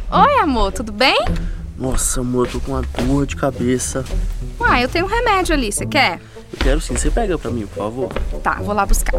Oi, amor, tudo bem? Nossa, amor, eu tô com uma dor de cabeça. Uai, eu tenho um remédio ali, você quer? Eu quero sim, você pega pra mim, por favor. Tá, vou lá buscar.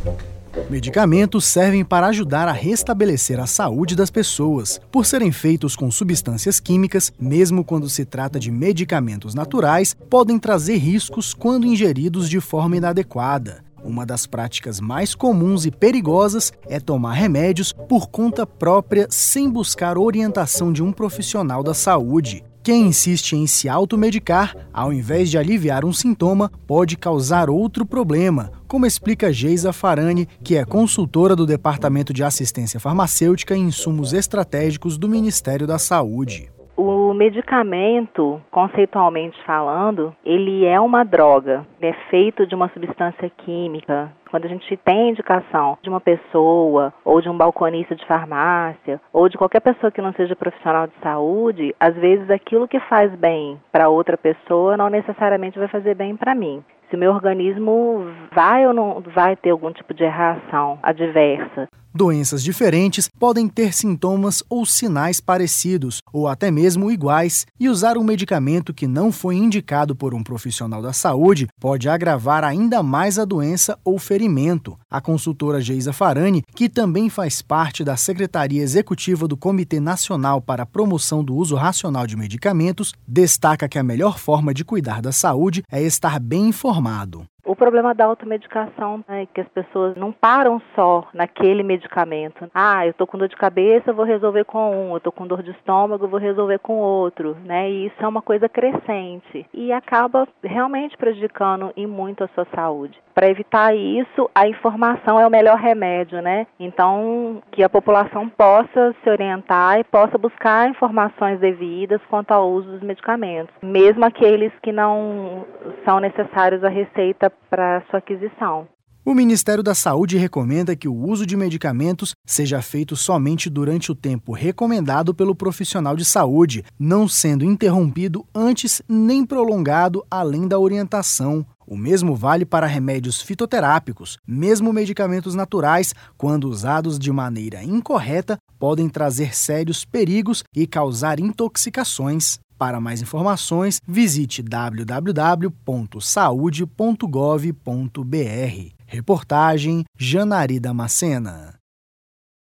Medicamentos servem para ajudar a restabelecer a saúde das pessoas. Por serem feitos com substâncias químicas, mesmo quando se trata de medicamentos naturais, podem trazer riscos quando ingeridos de forma inadequada. Uma das práticas mais comuns e perigosas é tomar remédios por conta própria sem buscar orientação de um profissional da saúde. Quem insiste em se automedicar, ao invés de aliviar um sintoma, pode causar outro problema, como explica Geisa Farani, que é consultora do Departamento de Assistência Farmacêutica e Insumos Estratégicos do Ministério da Saúde. O medicamento, conceitualmente falando, ele é uma droga, ele é feito de uma substância química. Quando a gente tem indicação de uma pessoa, ou de um balconista de farmácia, ou de qualquer pessoa que não seja profissional de saúde, às vezes aquilo que faz bem para outra pessoa não necessariamente vai fazer bem para mim. Se o meu organismo vai ou não vai ter algum tipo de reação adversa. Doenças diferentes podem ter sintomas ou sinais parecidos, ou até mesmo iguais, e usar um medicamento que não foi indicado por um profissional da saúde pode agravar ainda mais a doença ou ferimento. A consultora Geisa Farani, que também faz parte da Secretaria Executiva do Comitê Nacional para a Promoção do Uso Racional de Medicamentos, destaca que a melhor forma de cuidar da saúde é estar bem informado. O problema da automedicação é que as pessoas não param só naquele medicamento. Eu estou com dor de cabeça, eu vou resolver com um. Eu estou com dor de estômago, eu vou resolver com outro, né? E isso é uma coisa crescente e acaba realmente prejudicando e muito a sua saúde. Para evitar isso, a informação é o melhor remédio, né? Então, que a população possa se orientar e possa buscar informações devidas quanto ao uso dos medicamentos, mesmo aqueles que não são necessários à receita para sua aquisição. O Ministério da Saúde recomenda que o uso de medicamentos seja feito somente durante o tempo recomendado pelo profissional de saúde, não sendo interrompido antes nem prolongado além da orientação. O mesmo vale para remédios fitoterápicos. Mesmo medicamentos naturais, quando usados de maneira incorreta, podem trazer sérios perigos e causar intoxicações. Para mais informações, visite www.saude.gov.br. Reportagem Janari Damascena.